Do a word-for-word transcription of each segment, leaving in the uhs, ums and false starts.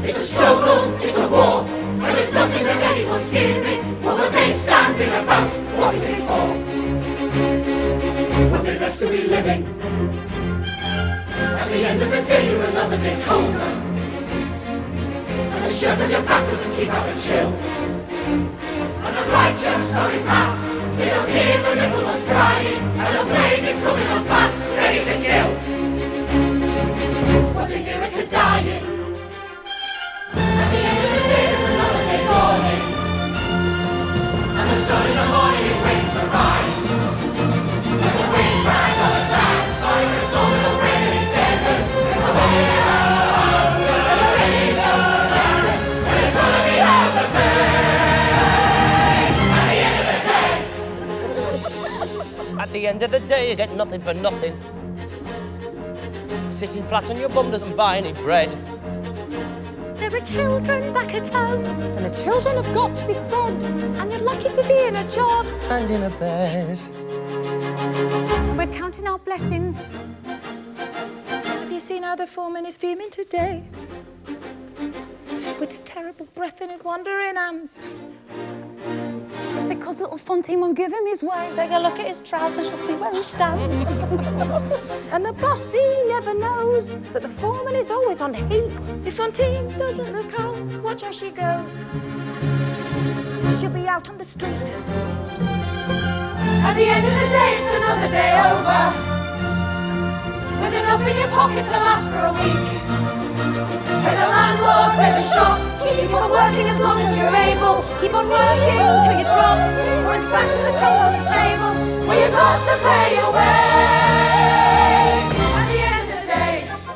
It's a struggle, it's a war, and there's nothing that anyone's giving. What were they standing about? What is it for? One day less to be living. At the end of the day, you're another day colder. And the shirt on your back doesn't keep out the chill. And the righteous hurry past. They don't hear the little ones crying. And the plague is coming on fast, ready to kill. What a year into dying. At the end of the day, there's another day dawning. And the sun in the morning is ready to rise. And the winds crash on the sand. Like a storm in the rain in its second. And the wind is out of the land. And the rain is out of the land. And it's gonna be hell to pay. At the end of the day. At the end of the day, you get nothing for nothing. Sitting flat on your bum doesn't buy any bread. There are children back at home, and the children have got to be fed. and you're lucky to be in a job. And in a bed. We're counting our blessings. Have you seen how the foreman is fuming today? With his terrible breath in his wandering hands. It's because little Fontaine won't give him his way. Take a look at his trousers, you'll see where he stands. And the boss, he never knows that the foreman is always on heat. If Fontaine doesn't look out, watch how she goes. She'll be out on the street. At the end of the day, it's another day over. With enough in your pocket to last for a week. With a landlord, with a shop. Keep on working as long as you're able. Keep on working till you drop. Or it's back to the crumbs on the table. Well, you've got to pay your way. At the end of the day.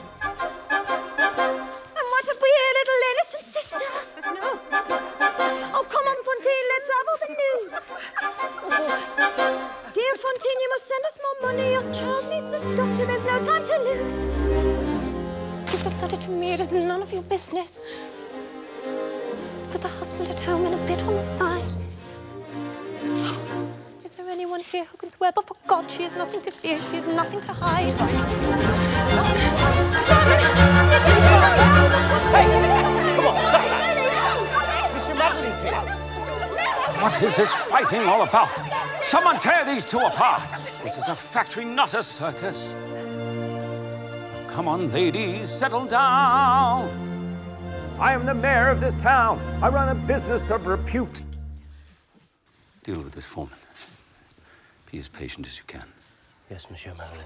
And what if we hear little innocent sister? No. Oh, come on, Fontaine, let's have all the news. Dear Fontaine, you must send us more money. Your child needs a doctor. There's no time to lose. Give the letter to me. It is none of your business. Put the husband at home and a bit on the side. Is there anyone here who can swear? But for God, she has nothing to fear. She has nothing to hide. Hey! Come on, stop that! Mister Madeline's here. What is this fighting all about? Someone tear these two apart. This is a factory, not a circus. Come on, ladies, settle down. I am the mayor of this town. I run a business of repute. Deal with this foreman. Be as patient as you can. Yes, Monsieur Madeline.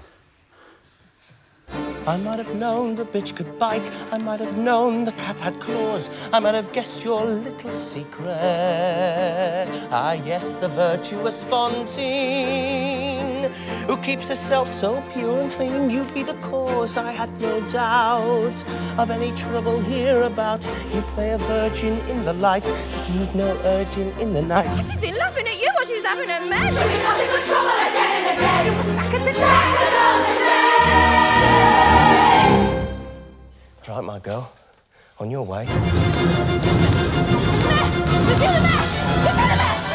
I might have known the bitch could bite. I might have known the cat had claws. I might have guessed your little secret. Ah, yes, the virtuous Fontaine, who keeps herself so pure and clean. You'd be the cause, I had no doubt, of any trouble hereabout. You play a virgin in the light, but need no urging in the night. She's been laughing at you while she's having a mess. She'll be nothing but trouble again and again. You must sack her today. Right, my girl, on your way. There! We've seen the man! We've seen the man!